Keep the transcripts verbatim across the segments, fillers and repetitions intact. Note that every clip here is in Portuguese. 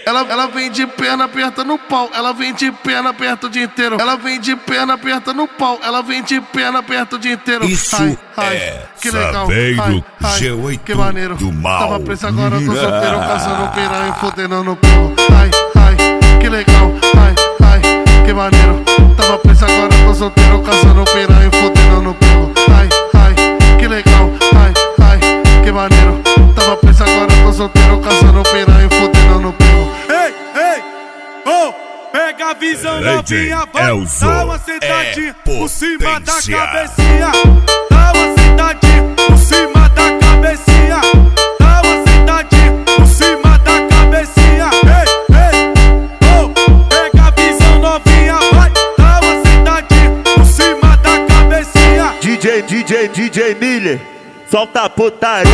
Ela, ela vem de perna aperta no pau, ela vem de perna aperta o dia inteiro. Ela vem de perna aperta no pau, ela vem de perna aperta o dia inteiro. Isso ai, ai, é que legal, Saveiro ai, G oito que maneiro. do mal. Tava preso agora, tô solteiro, caçando piranha e fudendo no pau. Ai, ai, que legal, ai, ai, que maneiro. Tava preso agora, tô solteiro, caçando piranha e fudendo no pau. Ai, ai, que legal, ai, ai, que maneiro. Tava preso agora, tô solteiro, caçando piranha e fudendo no pau. Ei, ei, oh, pega a visão novinha, vai, dá uma sentadinha é por cima da cabecinha. Dá uma sentadinha por cima da cabecinha. Dá uma sentadinha por cima da cabecinha. Ei, ei, oh, pega a visão novinha, vai, dá uma sentadinha por cima da cabecinha. D J, D J, D J Miller, solta a putaria.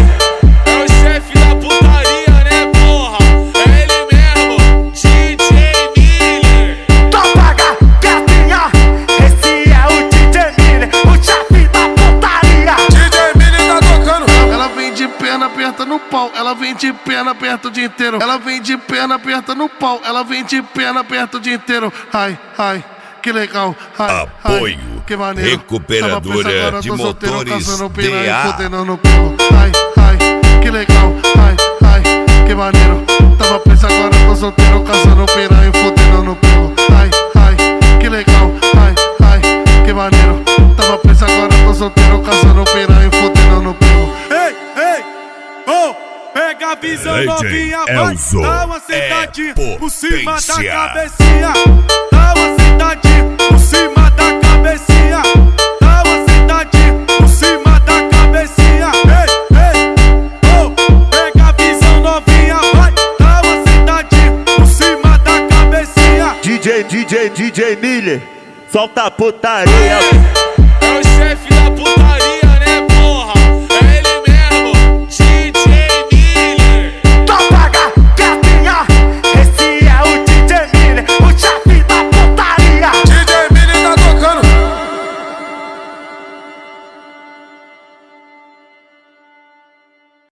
É o chefe da putaria, né, porra? É ele mesmo, D J Miller. Topaga, gatinha, esse é o D J Miller, o chefe da putaria. D J Miller tá tocando. Ela vem de perna aperta no pau, ela vem de perna aperta o dia inteiro. Ela vem de perna aperta no pau, ela vem de perna aperta o dia inteiro. Ai, ai, que legal, ai, Apoio ai, que maneiro. Recuperadora Tava preso agora, de tô solteiro, motores caçando piranha D A. e fudendo no pau. Ai, ai, que legal, ai, ai, que maneiro. Tava preso agora, tô solteiro, caçando piranha e fudendo no pau. Ai, ai, que legal, ai, ai, que maneiro. Tava preso agora, tô solteiro, caçando piranha e fudendo no pau. Ei, ei, oh, pega a visão D J novinha, vai, Elzo dá uma sentadinha é por cima da potência. cabecinha. Dá uma sentadinha por cima da cabecinha. Dá uma sentadinha por cima da cabecinha. Ei, ei, oh, pega a visão novinha, vai, dá uma sentadinha por cima da cabecinha. D J, D J, D J Miller, solta a putaria.